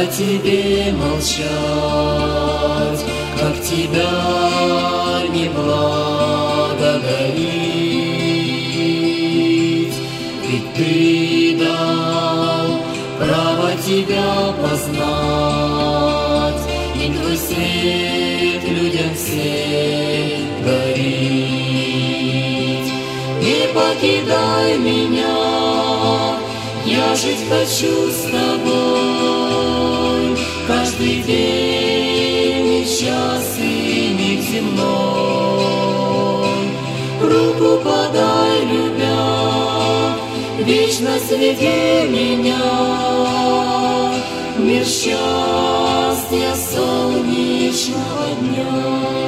тебе молчать, как тебя не благодарить? Ведь ты дал право тебя познать, и твой свет людям всем горит. Не покидай меня, я жить хочу с тобой, каждый день и час, и миг земной. Руку подай, любя, вечно веди меня в мир счастья солнечного дня.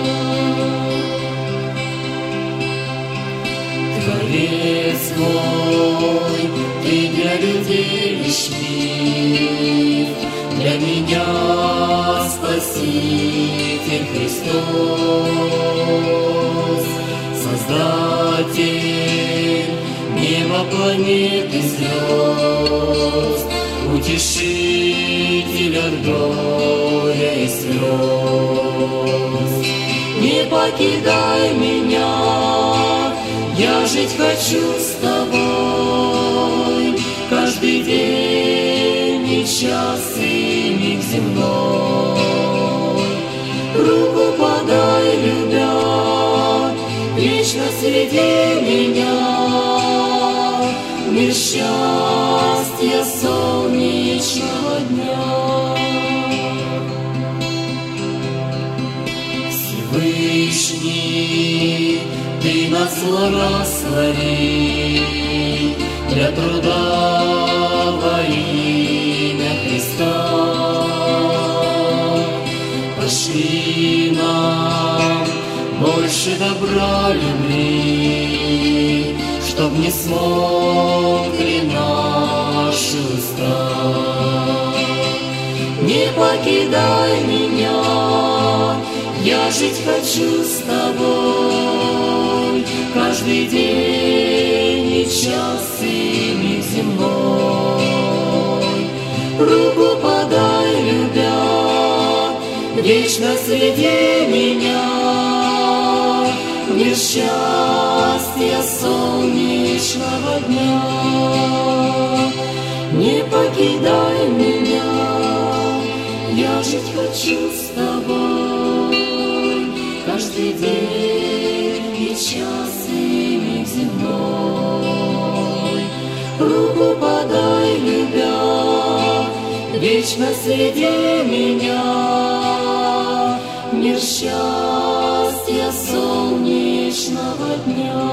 Творец мой, ты для людей лишь мир, для меня Спаситель Христос, Создатель неба, планет и звезд, Утешитель от горя и слез. Не покидай меня, я жить хочу с тобой, каждый день и час, и миг земной. Руку подай, любя, вечно веди меня в мир счастья солнечного дня. Всевышний, ты нас благослови для труда во имя Христа. Пошли нам больше добра, любви, чтоб не смолкли наши уста. Не покидай меня, я жить хочу с тобой, каждый день и час, и миг земной. Руку подай, любя, вечно веди меня в мир счастья солнечного дня. Не покидай меня, я жить хочу с тобой, каждый день и час, и миг земной. Руку подай, любя, вечно веди меня в мир счастья солнечного дня.